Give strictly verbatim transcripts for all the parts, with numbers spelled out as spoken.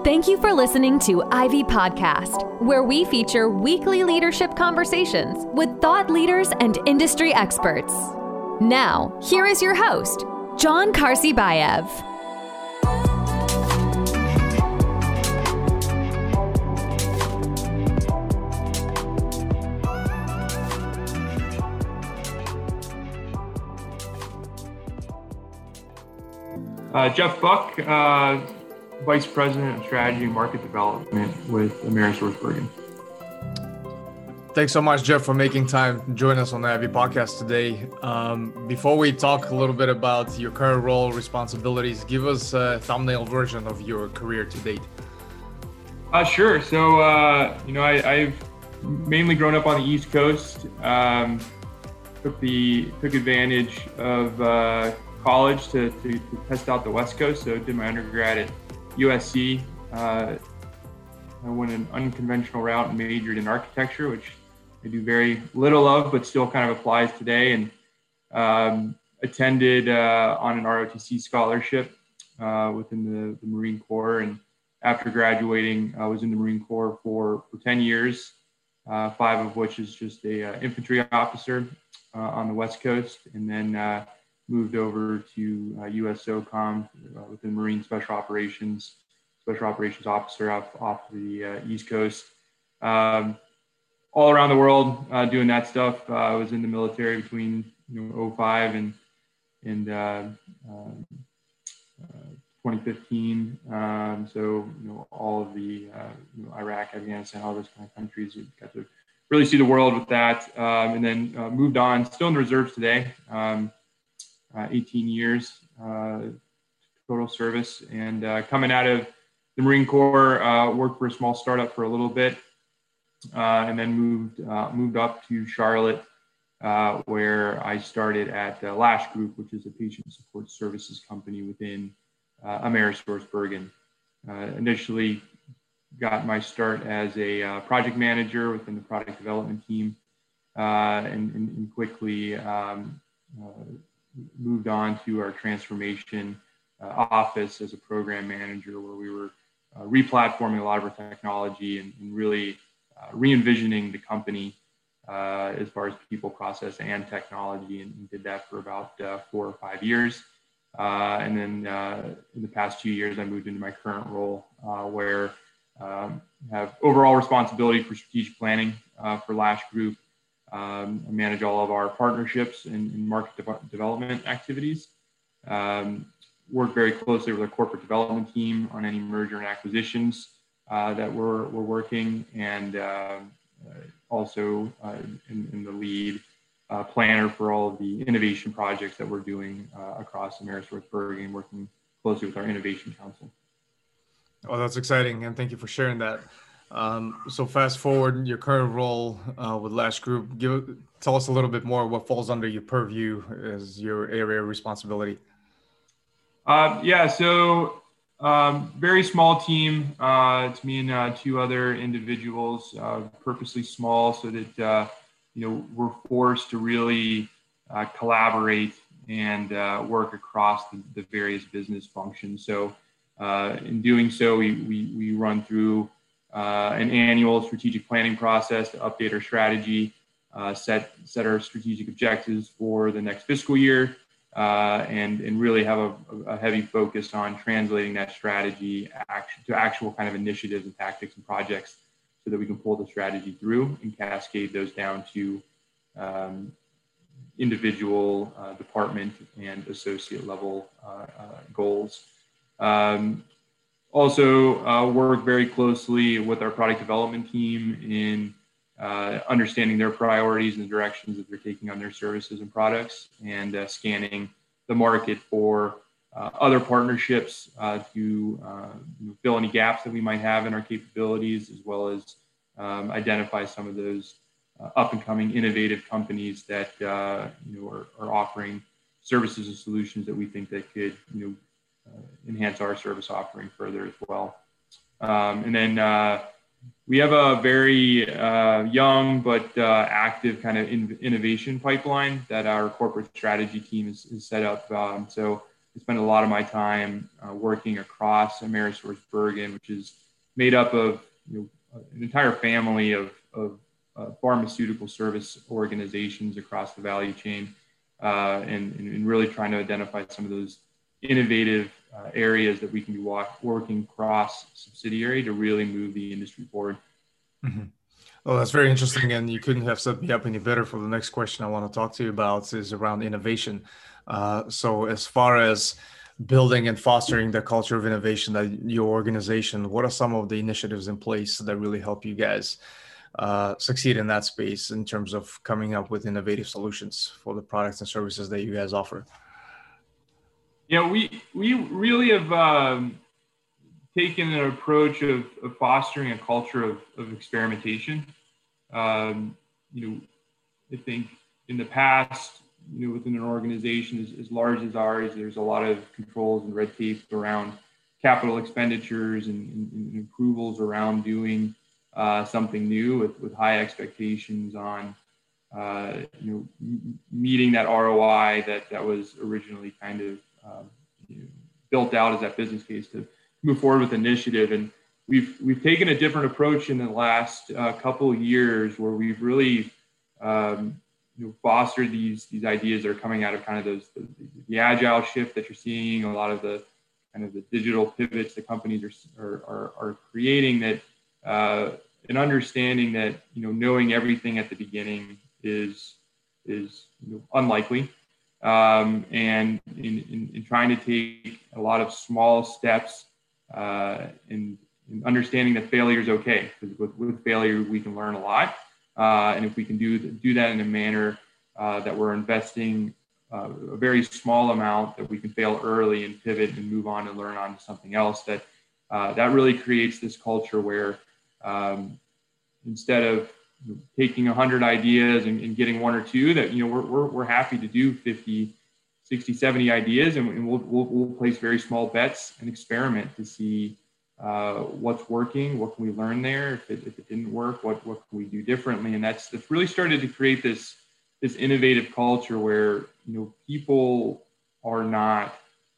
Thank you for listening to Ivy Podcast, where we feature weekly leadership conversations with thought leaders and industry experts. Now, here is your host, John Karsibayev. Uh, Jeff Buck, uh, Vice President of Strategy and Market Development with AmerisourceBergen. Thanks so much, Jeff, for making time to join us on the Ivy Podcast today. Um, before we talk a little bit about your current role, responsibilities, give us a thumbnail version of your career to date. Uh, sure. So, uh, you know, I, I've mainly grown up on the East Coast. Um, took the took advantage of uh, college to, to, to test out the West Coast. So, did my undergrad at U S C. Uh, I went an unconventional route and majored in architecture, which I do very little of, but still kind of applies today. And um, attended uh, on an R O T C scholarship uh, within the, the Marine Corps. And after graduating, I was in the Marine Corps for, for ten years, uh, five of which is just a uh, infantry officer uh, on the West Coast, and then uh, moved over to uh, U S SOCOM uh, within Marine Special Operations, Special Operations Officer off, off the uh, East Coast. Um, all around the world uh, doing that stuff. Uh, I was in the military between you know oh five and and uh, um, uh, twenty fifteen. Um, so you know all of the uh, you know, Iraq, Afghanistan, all those kind of countries. We got to really see the world with that, um, and then uh, moved on. Still in the reserves today. Um, uh, eighteen years uh, total service, and uh, coming out of the Marine Corps, uh, worked for a small startup for a little bit. Uh, and then moved uh, moved up to Charlotte, uh, where I started at uh, Lash Group, which is a patient support services company within uh, AmerisourceBergen. Uh, initially, got my start as a uh, project manager within the product development team, uh, and, and, and quickly um, uh, moved on to our transformation uh, office as a program manager, where we were uh, replatforming a lot of our technology and, and really Uh, re-envisioning the company uh, as far as people, process, and technology, and, and did that for about uh, four or five years. Uh, and then uh, in the past two years, I moved into my current role uh, where um, I have overall responsibility for strategic planning uh, for Lash Group. Um, I manage all of our partnerships and, and market de- development activities. Um, work very closely with our corporate development team on any merger and acquisitions Uh, that we're, we're working, and uh, uh, also uh, in, in the lead uh, planner for all of the innovation projects that we're doing uh, across AmerisourceBergen, working closely with our innovation council. Oh, that's exciting, and thank you for sharing that. Um, so fast forward your current role uh, with Lash Group. Give, tell us a little bit more what falls under your purview as your area of responsibility. Uh, yeah, so Um, very small team. Uh, it's me and uh, two other individuals, uh, purposely small so that, uh, you know, we're forced to really uh, collaborate and uh, work across the, the various business functions. So uh, in doing so, we, we, we run through uh, an annual strategic planning process to update our strategy, uh, set, set our strategic objectives for the next fiscal year. Uh, and, and really have a, a heavy focus on translating that strategy action, to actual kind of initiatives and tactics and projects so that we can pull the strategy through and cascade those down to um, individual uh, department and associate level uh, uh, goals. Um, also uh, work very closely with our product development team in Uh, understanding their priorities and the directions that they're taking on their services and products, and uh, scanning the market for uh, other partnerships uh, to uh, you know, fill any gaps that we might have in our capabilities, as well as um, identify some of those uh, up-and-coming innovative companies that uh, you know are, are offering services and solutions that we think that could you know uh, enhance our service offering further as well. Um, and then uh, We have a very uh, young but uh, active kind of in- innovation pipeline that our corporate strategy team is, is set up. Um, so I spend a lot of my time uh, working across AmerisourceBergen, which is made up of you know, an entire family of, of uh, pharmaceutical service organizations across the value chain, uh, and, and really trying to identify some of those innovative uh, areas that we can be walk, working cross subsidiary to really move the industry forward. Mm-hmm. Well, that's very interesting, and you couldn't have set me up any better for the next question I want to talk to you about is around innovation. Uh, so as far as building and fostering the culture of innovation at your organization, what are some of the initiatives in place that really help you guys uh, succeed in that space in terms of coming up with innovative solutions for the products and services that you guys offer? Yeah, we, we really have um, taken an approach of, of fostering a culture of, of experimentation. Um, you know, I think in the past, you know, within an organization as, as large as ours, there's a lot of controls and red tape around capital expenditures and, and, and approvals around doing uh, something new with, with high expectations on, uh, you know, m- meeting that R O I that, that was originally kind of um, you know, built out as that business case to move forward with initiative. And we've we've taken a different approach in the last uh, couple of years where we've really um, you know, fostered these these ideas that are coming out of kind of those the, the agile shift that you're seeing, a lot of the kind of the digital pivots that companies are are, are, are creating, that uh, an understanding that you know knowing everything at the beginning is is you know, unlikely. Um, and in, in, in trying to take a lot of small steps uh, in, in understanding that failure is okay, because with, with failure we can learn a lot, uh, and if we can do do that in a manner uh, that we're investing uh, a very small amount, that we can fail early and pivot and move on and learn on to something else, that uh, that really creates this culture where um, instead of taking a hundred ideas and, and getting one or two, that, you know, we're, we're, we're happy to do fifty, sixty, seventy ideas, and, and we'll, we'll, we'll place very small bets and experiment to see uh, what's working, what can we learn there. If it, if it didn't work, what, what can we do differently? And that's, that's really started to create this, this innovative culture where, you know, people are not,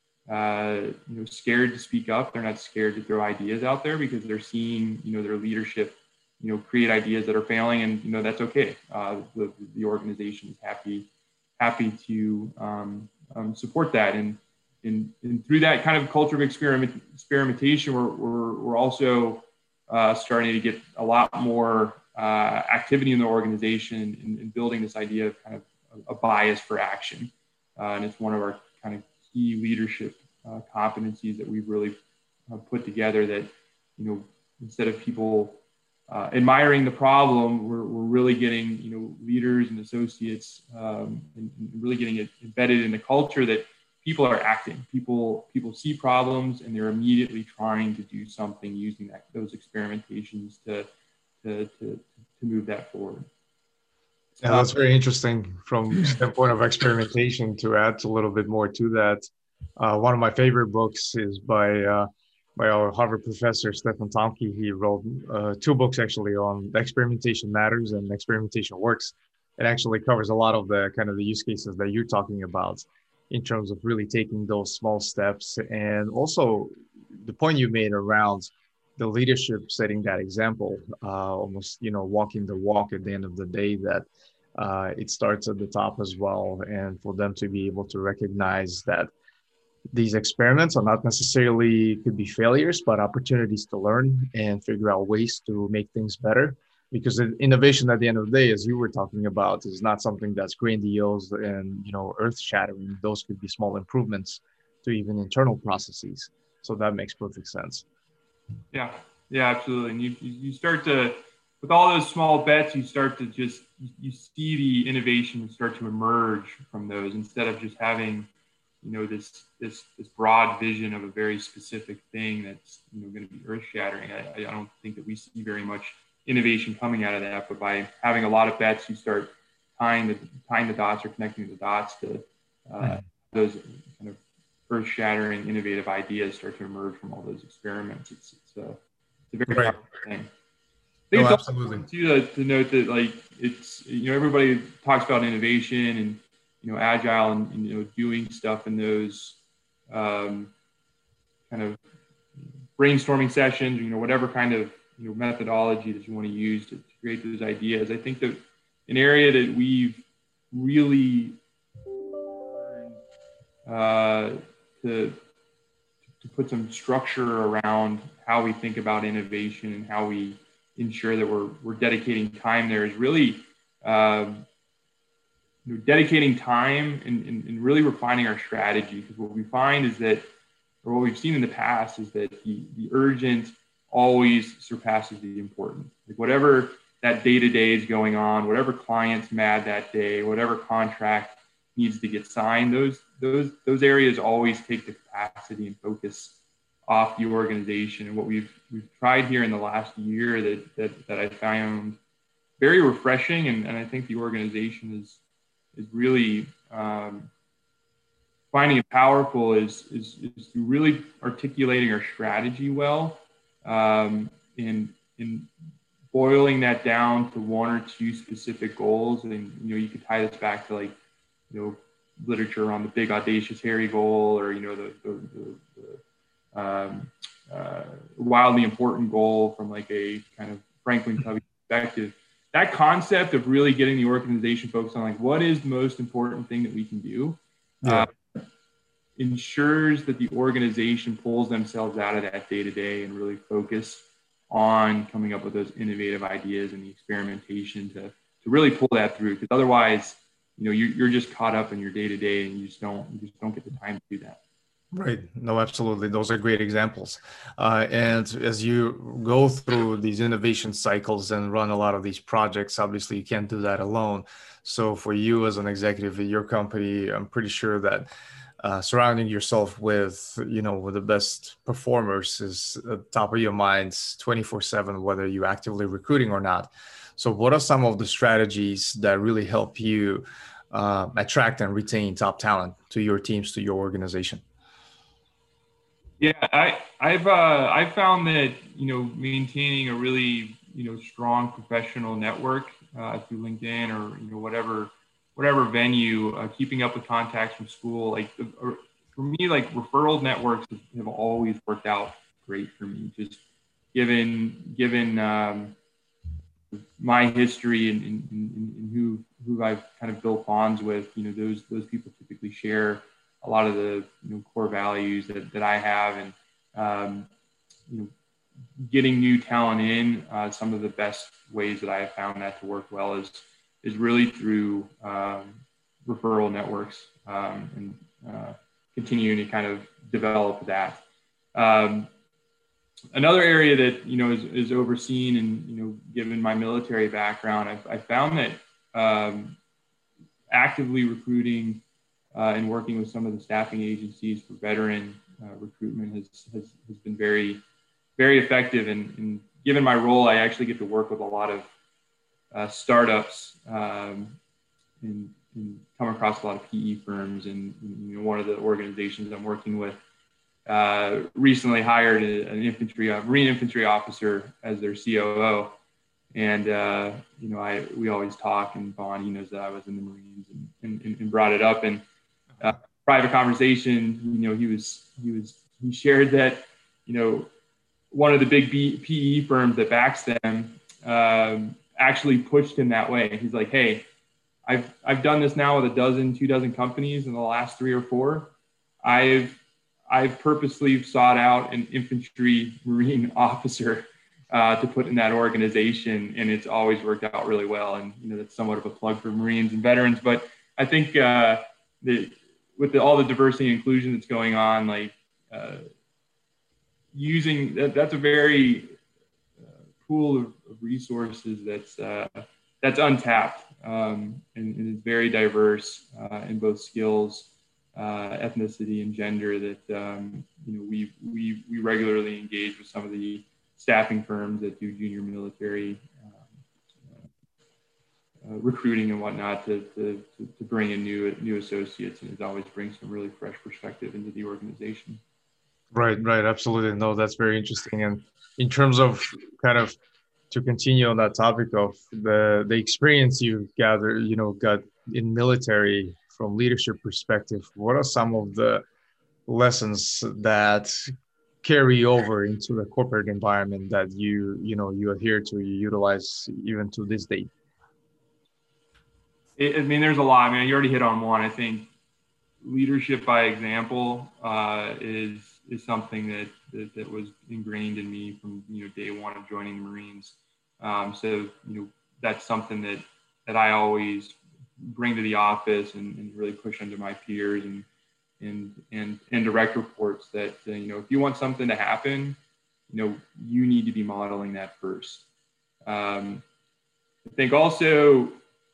uh, you know, scared to speak up. They're not scared to throw ideas out there because they're seeing, you know, their leadership, you know, create ideas that are failing, and, you know, that's okay. Uh, the, the organization is happy, happy to um, um, support that. And, and, and through that kind of culture of experiment, experimentation, we're, we're, we're also uh, starting to get a lot more uh, activity in the organization and, and building this idea of kind of a, a bias for action. Uh, and it's one of our kind of key leadership uh, competencies that we've really uh, put together, that, you know, instead of people Uh, admiring the problem, we're, we're really getting, you know, leaders and associates um, and, and really getting it embedded in the culture that people are acting. People people see problems and they're immediately trying to do something using that, those experimentations to to to, to move that forward. Yeah, that's very interesting from the standpoint of experimentation. To add a little bit more to that, uh, one of my favorite books is by uh, by our Harvard professor, Stephan Tomke. He wrote uh, two books actually on experimentation matters and experimentation works. It actually covers a lot of the kind of the use cases that you're talking about in terms of really taking those small steps. And also the point you made around the leadership setting that example, uh, almost, you know, walking the walk at the end of the day, that uh, it starts at the top as well. And for them to be able to recognize that these experiments are not necessarily could be failures, but opportunities to learn and figure out ways to make things better. Because innovation at the end of the day, as you were talking about, is not something that's grandiose and, you know, earth shattering. Those could be small improvements to even internal processes. So that makes perfect sense. Yeah, yeah, absolutely. And you, you start to, with all those small bets, you start to just, you see the innovation start to emerge from those, instead of just having, you know, this this this broad vision of a very specific thing that's, you know, going to be earth-shattering. I, I don't think that we see very much innovation coming out of that. But by having a lot of bets, you start tying the tying the dots or connecting the dots to uh, mm-hmm. those kind of earth-shattering, innovative ideas start to emerge from all those experiments. It's it's a, it's a very right. powerful thing. I think oh, it's absolutely. also too, to, to note that, like, it's, you know, everybody talks about innovation and, you know, agile and, and, you know, doing stuff in those um, kind of brainstorming sessions, you know, whatever kind of, you know, methodology that you want to use to, to create those ideas. I think that an area that we've really uh, to to put some structure around how we think about innovation and how we ensure that we're we're dedicating time there is really um, you know, dedicating time and, and, and really refining our strategy. Because what we find is that, or what we've seen in the past is that the, the urgent always surpasses the important. Like whatever that day-to-day is going on, whatever client's mad that day, whatever contract needs to get signed, those those those areas always take the capacity and focus off the organization. And what we've we've tried here in the last year that that, that I found very refreshing, and, and I think the organization is is really um, finding it powerful is, is is through really articulating our strategy well, um, in in boiling that down to one or two specific goals. And you know, you could tie this back to like, you know, literature on the big audacious hairy goal, or you know, the the, the, the um, uh, wildly important goal from like a kind of Franklin Covey perspective. That concept of really getting the organization focused on like what is the most important thing that we can do, yeah. uh, ensures that the organization pulls themselves out of that day to day and really focus on coming up with those innovative ideas and the experimentation to to really pull that through. Because otherwise, you know, you're, you're just caught up in your day to day, and you just don't you just don't get the time to do that. Right. No, absolutely. Those are great examples. Uh, and as you go through these innovation cycles and run a lot of these projects, obviously you can't do that alone. So for you as an executive at your company, I'm pretty sure that uh, surrounding yourself with, you know, with the best performers is at the top of your minds twenty-four seven, whether you're actively recruiting or not. So what are some of the strategies that really help you uh, attract and retain top talent to your teams, to your organization? Yeah, I, I've uh, I've found that, you know, maintaining a really, you know, strong professional network uh, through LinkedIn or, you know, whatever whatever venue, uh, keeping up with contacts from school, like or, for me, like referral networks have always worked out great for me. Just given given um, my history and, and, and who who I've kind of built bonds with, you know, those those people typically share a lot of the, you know, core values that, that I have, and um, you know, getting new talent in. Uh, some of the best ways that I have found that to work well is is really through um, referral networks, um, and uh, continuing to kind of develop that. Um, another area that, you know, is, is overseen, and, you know, given my military background, I've, I found that um, actively recruiting Uh, and working with some of the staffing agencies for veteran uh, recruitment has, has has been very, very effective. And, and given my role, I actually get to work with a lot of uh, startups, um, and, and come across a lot of P E firms. And, you know, one of the organizations I'm working with uh, recently hired a, an infantry, a Marine infantry officer as their C O O. And, uh, you know, I we always talk, and Bond, he knows that I was in the Marines, and, and, and brought it up. And Uh, private conversation, you know, he was, he was, he shared that, you know, one of the big B, P E firms that backs them um, actually pushed him that way. He's like, hey, I've, I've done this now with a dozen, two dozen companies in the last three or four. I've, I've purposely sought out an infantry Marine officer uh, to put in that organization, and it's always worked out really well. And, you know, that's somewhat of a plug for Marines and veterans, but I think uh, the, with the, all the diversity and inclusion that's going on, like uh, using that, that's a very uh, pool of, of resources that's uh, that's untapped, um, and, and is very diverse uh, in both skills, uh, ethnicity, and gender. That um, you know, we we we regularly engage with some of the staffing firms that do junior military Uh, recruiting and whatnot to, to to bring in new new associates, and it always brings some really fresh perspective into the organization. Right, right, absolutely. No, that's very interesting. And in terms of kind of to continue on that topic of the the experience you gathered, you know, got in military from leadership perspective, what are some of the lessons that carry over into the corporate environment that you you know you adhere to, you utilize even to this day? It, I mean, there's a lot. I mean, you already hit on one. I think leadership by example uh, is is something that, that that was ingrained in me from you know day one of joining the Marines. Um, so you know that's something that that I always bring to the office and, and really push onto my peers and and and and direct reports that uh, you know if you want something to happen, you know you need to be modeling that first. Um, I think also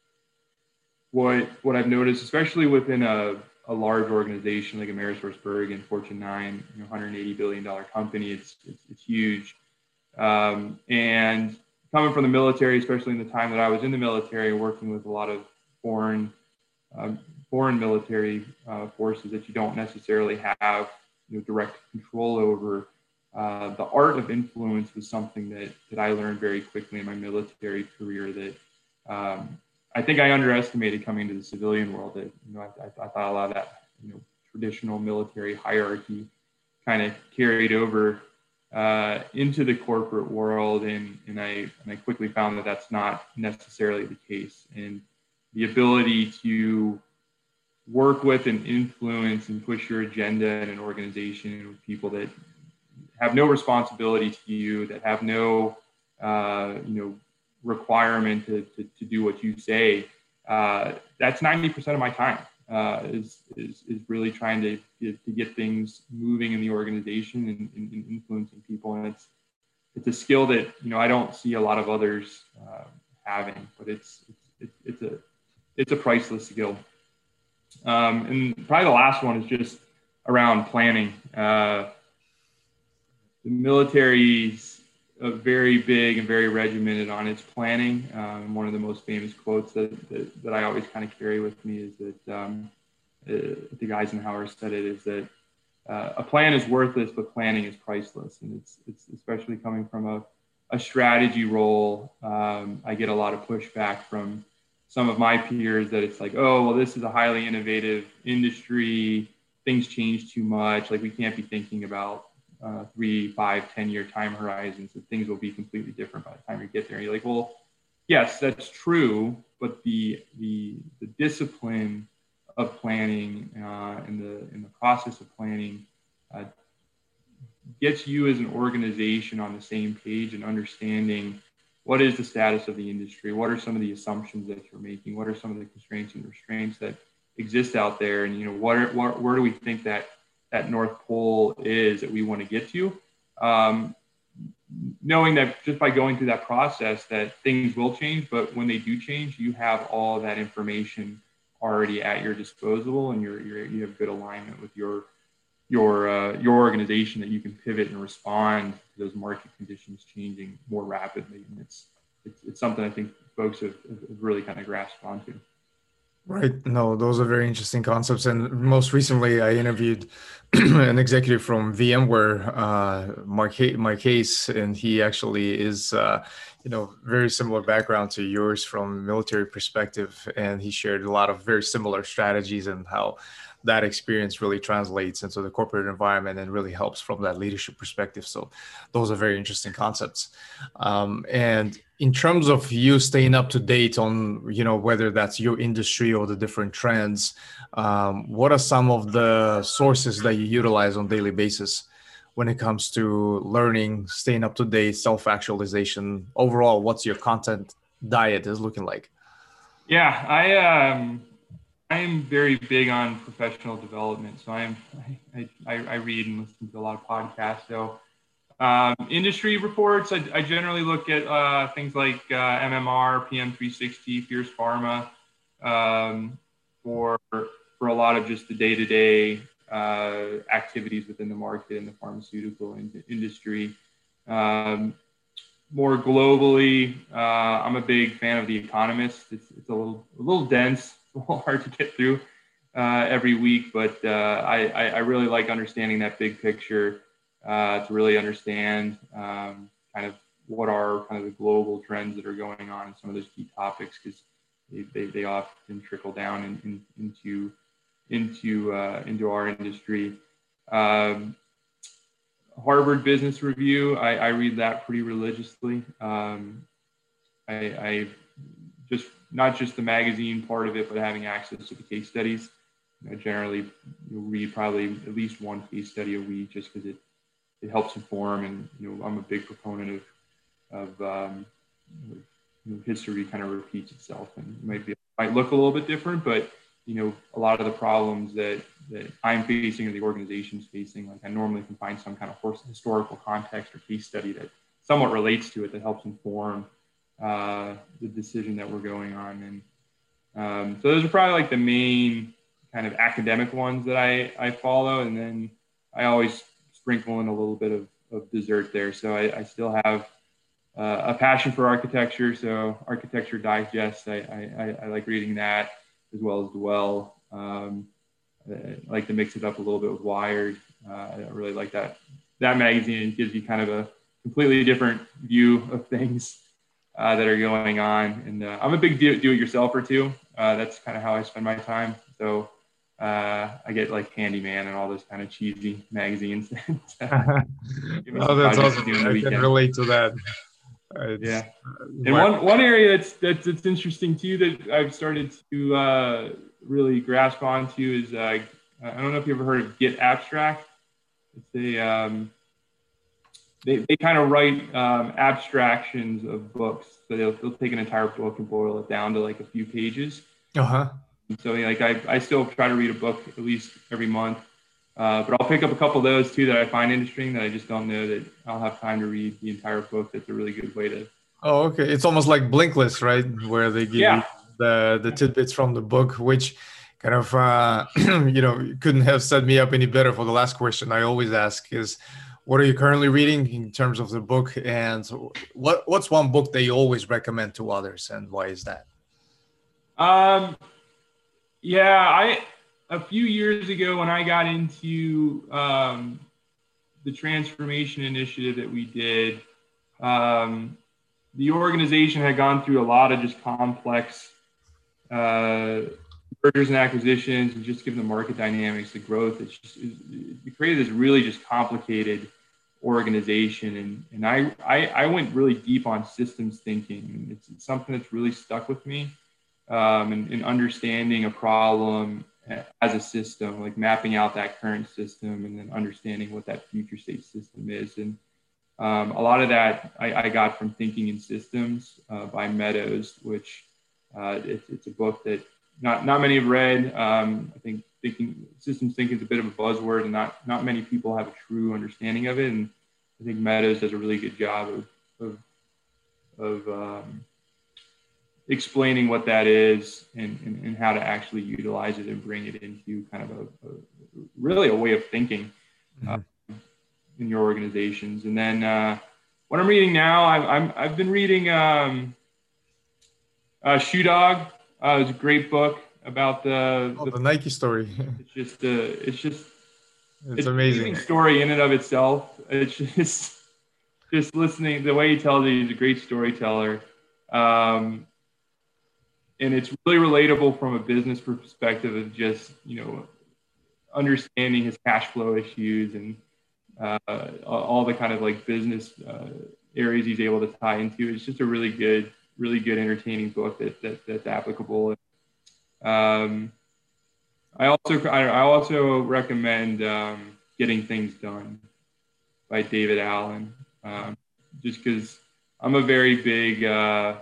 what what I've noticed, especially within a, a large organization like AmerisourceBergen, Fortune nine, you know, one hundred eighty billion dollars company, it's, it's it's huge. Um, and coming from the military, especially in the time that I was in the military, working with a lot of foreign um, foreign military uh, forces that you don't necessarily have you know, direct control over. Uh, the art of influence was something that that I learned very quickly in my military career. That um, I think I underestimated coming into the civilian world. That you know, I, I, I thought a lot of that you know traditional military hierarchy kind of carried over uh, into the corporate world, and and I and I quickly found that that's not necessarily the case. And the ability to work with and influence and push your agenda in an organization with people that have no responsibility to you, that have no uh, you know requirement to, to, to do what you say. Uh, that's ninety percent of my time uh, is, is is really trying to to get things moving in the organization and, and, and influencing people. And it's it's a skill that you know I don't see a lot of others uh, having, but it's it's it's a it's a priceless skill. Um, and probably the last one is just around planning. Uh, the military's uh, very big and very regimented on its planning. Um, one of the most famous quotes that, that, that I always kind of carry with me is that um, uh, I think Eisenhower said it is that uh, a plan is worthless, but planning is priceless. And it's it's especially coming from a, a strategy role. Um, I get a lot of pushback from some of my peers that it's like, oh, well, this is a highly innovative industry. Things change too much. Like we can't be thinking about uh, three, five, ten year time horizons, and things will be completely different by the time you get there. And you're like, well, yes, that's true, but the the the discipline of planning uh, and the in the process of planning uh, gets you as an organization on the same page and understanding what is the status of the industry, what are some of the assumptions that you're making, what are some of the constraints and restraints that exist out there, and you know what, are, what where do we think that that North Pole is that we want to get to. Um, knowing that just by going through that process that things will change, but when they do change, you have all of that information already at your disposal, and you're, you're you have good alignment with your your uh, your organization that you can pivot and respond to those market conditions changing more rapidly. And it's it's, it's something I think folks have, have really kind of grasped onto. Right. No, those are very interesting concepts. And most recently, I interviewed an executive from VMware, uh, Mark, Mark Hayes, and he actually is, uh, you know, very similar background to yours from a military perspective. And he shared a lot of very similar strategies and how that experience really translates into the corporate environment and really helps from that leadership perspective. So those are very interesting concepts. Um, and in terms of you staying up to date on, you know, whether that's your industry or the different trends, um, what are some of the sources that you utilize on a daily basis when it comes to learning, staying up to date, self-actualization? Overall, what's your content diet is looking like? Yeah, I um, I am very big on professional development. So I am I, I, I read and listen to a lot of podcasts. So Um, industry reports, I, I generally look at uh, things like uh, M M R, P M three sixty, Fierce Pharma, um, for for a lot of just the day-to-day uh, activities within the market in the pharmaceutical in- industry. Um, more globally, uh, I'm a big fan of The Economist. It's, it's a little a little dense, it's a little hard to get through uh, every week, but uh, I, I, I really like understanding that big picture. Uh, to really understand um, kind of what are kind of the global trends that are going on in some of those key topics, because they, they, they often trickle down in, in, into into uh, into our industry. Um, Harvard Business Review, I, I read that pretty religiously. Um, I, I just, not just the magazine part of it, but having access to the case studies. I generally read probably at least one case study a week just because it, it helps inform. And, you know, I'm a big proponent of, of um, you know, history kind of repeats itself, and it might be, might look a little bit different, but, you know, a lot of the problems that, that I'm facing or the organization's facing, like I normally can find some kind of historical context or case study that somewhat relates to it that helps inform uh, the decision that we're going on. And um, so those are probably like the main kind of academic ones that I, I follow. And then I always sprinkle in a little bit of, of dessert there. So I, I still have uh, a passion for architecture. So Architecture Digest, I, I, I like reading that, as well as Dwell. Um, I like to mix it up a little bit with Wired. Uh, I really like that. That magazine. It gives you kind of a completely different view of things uh, that are going on. And uh, I'm a big do- do-it-yourselfer too. Uh, that's kind of how I spend my time. So uh, I get like Handyman and all those kind of cheesy magazines. Oh, that's awesome. I can relate to that. It's, yeah. And one, one area that's, that's, that's interesting too, that I've started to uh, really grasp onto is, uh, I don't know if you ever heard of Get Abstract. It's a, um, they, they kind of write um, abstractions of books. So they'll, they'll take an entire book and boil it down to like a few pages. Uh-huh. And so like I, I still try to read a book at least every month. Uh, but I'll pick up a couple of those too that I find interesting that I just don't know that I'll have time to read the entire book. That's a really good way to. Oh, okay. It's almost like Blinkist, right? Where they give yeah. you the, the tidbits from the book, which kind of, uh, you know, couldn't have set me up any better for the last question I always ask is, what are you currently reading in terms of the book? And what what's one book that you always recommend to others, and why is that? Um, yeah, I... A few years ago, when I got into um, the transformation initiative that we did, um, the organization had gone through a lot of just complex uh, mergers and acquisitions, and just given the market dynamics, the growth, it's just, it created this really just complicated organization. And, and I, I, I went really deep on systems thinking. And it's, it's something that's really stuck with me, um, and, and understanding a problem as a system, like mapping out that current system and then understanding what that future state system is. And um, a lot of that I, I got from Thinking in Systems uh, by Meadows, which uh, it's, it's a book that not, not many have read. Um, I think thinking systems thinking is a bit of a buzzword, and not, not many people have a true understanding of it. And I think Meadows does a really good job of, of, of um, explaining what that is and, and, and how to actually utilize it and bring it into kind of a, a really a way of thinking uh, mm-hmm. in your organizations. And then uh, what I'm reading now, I'm, I'm I've been reading um, uh, Shoe Dog. Uh, it's a great book about the oh, the, the Nike story. It's just a, it's just it's, it's amazing an amazing story in and of itself. It's just just listening, the way he tells it, he's a great storyteller. Um, And it's really relatable from a business perspective of just, you know, understanding his cash flow issues and uh, all the kind of like business uh, areas he's able to tie into. It's just a really good, really good, entertaining book that, that that's applicable. Um, I also I also recommend um, Getting Things Done by David Allen, um, just because I'm a very big uh,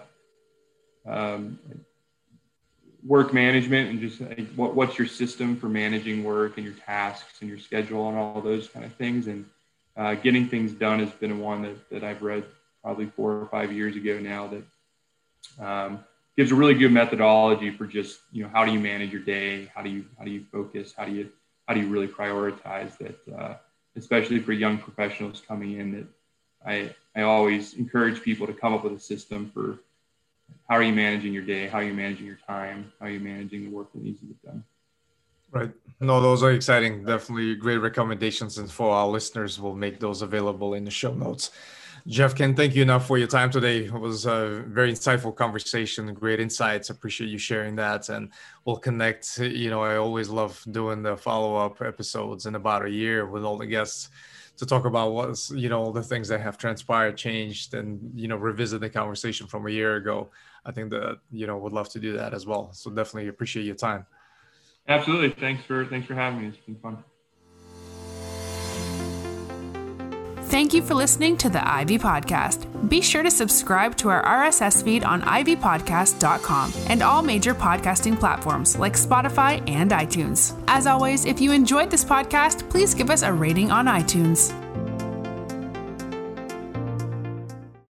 um, work management and just like, what, what's your system for managing work and your tasks and your schedule and all those kind of things. And uh, Getting Things Done has been one that, that I've read probably four or five years ago now that um, gives a really good methodology for just, you know, how do you manage your day? How do you, how do you focus? How do you, how do you really prioritize that, uh, especially for young professionals coming in, that I, I always encourage people to come up with a system for how are you managing your day? How are you managing your time? How are you managing the work that needs to get done? Right. No, those are exciting. Definitely great recommendations. And for our listeners, we'll make those available in the show notes. Jeff, can't thank you enough for your time today. It was a very insightful conversation, great insights. Appreciate you sharing that, and we'll connect. You know, I always love doing the follow-up episodes in about a year with all the guests to talk about what's, you know, all the things that have transpired, changed, and, you know, revisit the conversation from a year ago. I think that, you know, would love to do that as well. So definitely appreciate your time. Absolutely. Thanks for, thanks for having me. It's been fun. Thank you for listening to the Ivy Podcast. Be sure to subscribe to our R S S feed on ivy podcast dot com and all major podcasting platforms like Spotify and iTunes. As always, if you enjoyed this podcast, please give us a rating on iTunes.